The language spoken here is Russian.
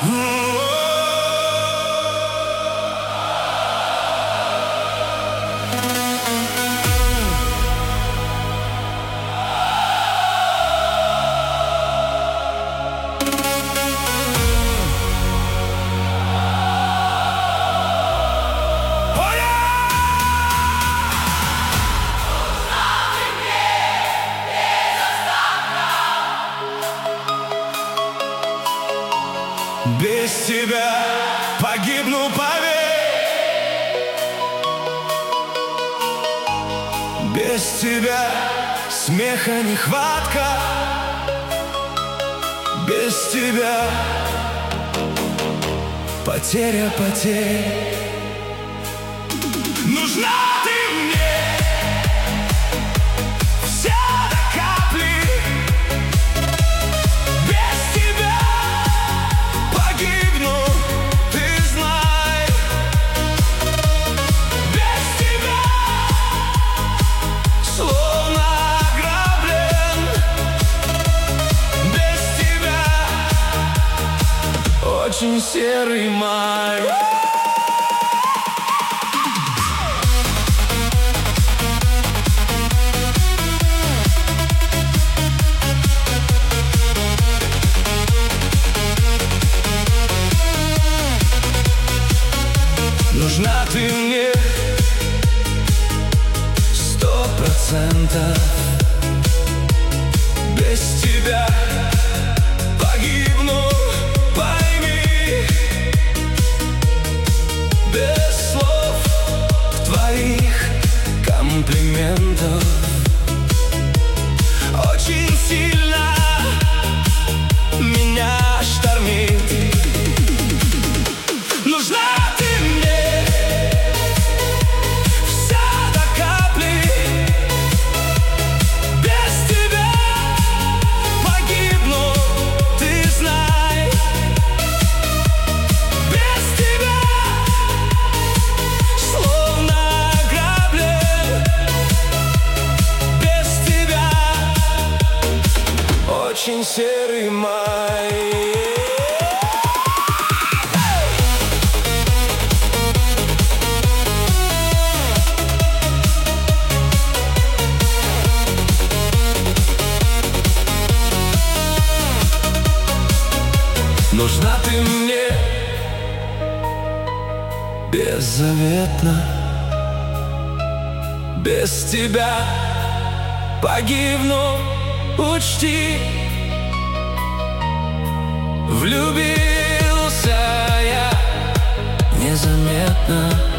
Без тебя погибну, поверь. Без тебя смеха нехватка. Без тебя потеря потерь. Нужна ты мне вся до капли. Без тебя погибну, ты знай. Без тебя словно ограблен. Без тебя очень серый май. Нужна ты мне 100%. Без тебя погибну, пойми. Без слов твоих комплиментов очень сильно меня штормит. Нужна ты мне вся до капли. Без тебя погибну, ты знай. Без тебя словно ограблен. Без тебя очень серый май. Нужна ты мне беззаветно. Без тебя погибну, учти. Влюбился я незаметно.